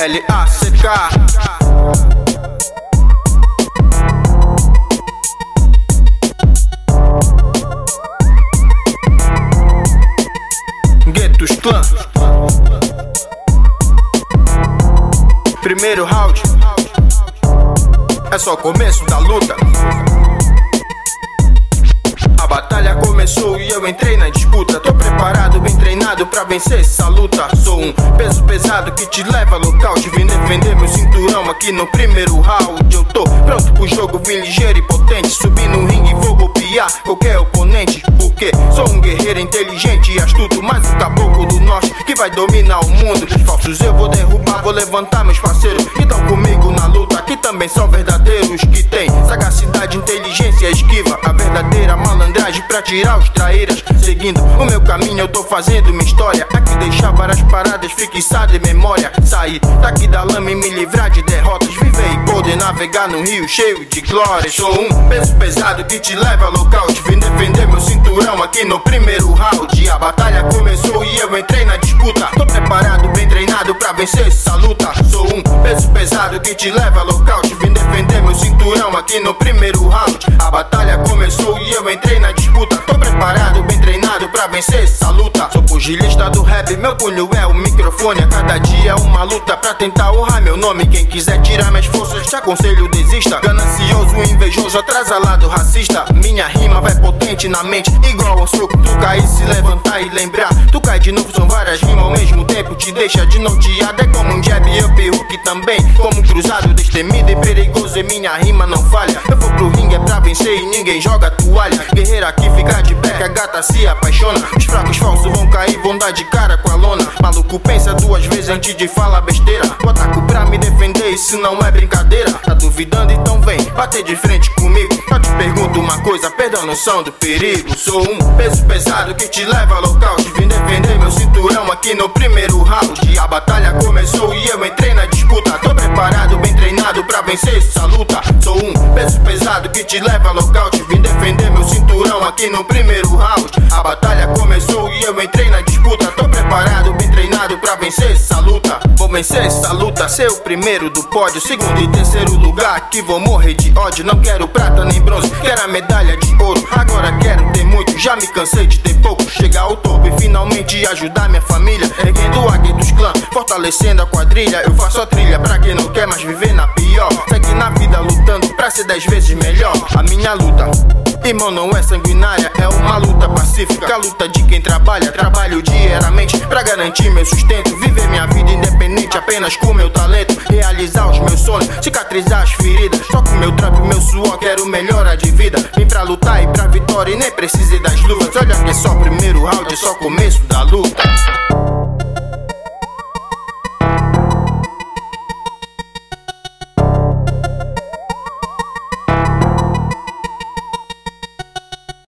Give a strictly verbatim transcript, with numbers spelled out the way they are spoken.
L A C K. Guetos Clã. Primeiro round, é só o começo da luta. A batalha começou e eu entrei na disputa. Tô preparado, bem treinado pra vencer essa luta. Sou um peso pesado que te leva a nocaute. Vim defender meu cinturão aqui no primeiro round. Eu tô pronto pro jogo, vim ligeiro e potente. Subi no ringue e vou golpear qualquer oponente. Porque sou um guerreiro inteligente e astuto, mas o caboclo do norte que vai dominar o mundo. Os falsos eu vou derrubar, vou levantar meus parceiros que tão comigo na luta, que também são verdadeiros, que tem sagacidade, inteligência, esquiva, a verdadeira malandragem pra tirar os traíras. Seguindo o meu caminho eu tô fazendo minha história, aqui deixar várias paradas fixadas em memória. Sair daqui da lama e me livrar de derrotas, viver e poder navegar num rio cheio de glória. Sou um peso pesado que te leva a nocaute. Vim defender meu cinturão aqui no primeiro round. A batalha começou e eu entrei na disputa. Tô preparado, bem treinado pra vencer essa luta. Sou um peso pesado que te leva a nocaute. Vim defender meu cinturão aqui no primeiro round. A batalha começou e eu entrei na disputa. Tô preparado, bem treinado pra vencer essa luta. Sou pugilista do rap, meu punho é o microfone. A cada dia é uma luta pra tentar honrar meu nome. Quem quiser tirar minhas forças, te aconselho desista. Ganancioso, invejoso, atrasalado, racista. Minha rima vai potente na mente, igual um soco. Tu cair, se levantar e lembrar. Tu cai de novo, são várias rimas ao mesmo tempo. Te deixa de noteado, é como um jab e up hook também. Como um cruzado, destemido e perigoso, e minha rima não falha. Eu vou pro ringue é pra vencer e ninguém joga toalha. Guerreiro aqui fica de pé, que a gata se apaixona. Os fracos falsos vão cair, vão dar de cara com a lona. Maluco pensa duas vezes antes de falar besteira. Vou ataco pra me defender, isso não é brincadeira. Tá duvidando? Então vem bater de frente comigo. Eu te pergunto uma coisa, perdão a noção do perigo. Sou um peso pesado que te leva a nocaute. Vim defender meu cinturão aqui no primeiro round. A batalha começou e eu entrei na disputa. Tô preparado, bem treinado pra vencer essa luta. Sou um peso pesado que te leva a nocaute. Vim defender meu cinturão aqui no primeiro round. A batalha começou e eu entrei na disputa. Tô preparado, bem treinado pra vencer essa luta. Vou vencer essa luta, ser o primeiro do pódio. Segundo e terceiro lugar, que vou morrer de ódio. Não quero prata nem bronze, quero a medalha de ouro. Agora quero ter muito, já me cansei de ter pouco. Chegar ao topo e finalmente ajudar minha família. Erguendo a Guetos Clã, fortalecendo a quadrilha. Eu faço a trilha pra quem não quer mais viver na pior. Segue na vida lutando pra ser dez vezes melhor. A minha luta, irmão, não é sanguinária, é uma luta pacífica. A luta de quem trabalha, trabalho diariamente pra garantir meu sustento. Viver minha vida independente apenas com meu talento. Realizar os meus sonhos, cicatrizar as feridas. Só com meu trampo e meu suor quero melhora de vida. Vim pra lutar e pra vitória e nem precisei das luvas. Olha que é só o primeiro round, é só o começo da luta.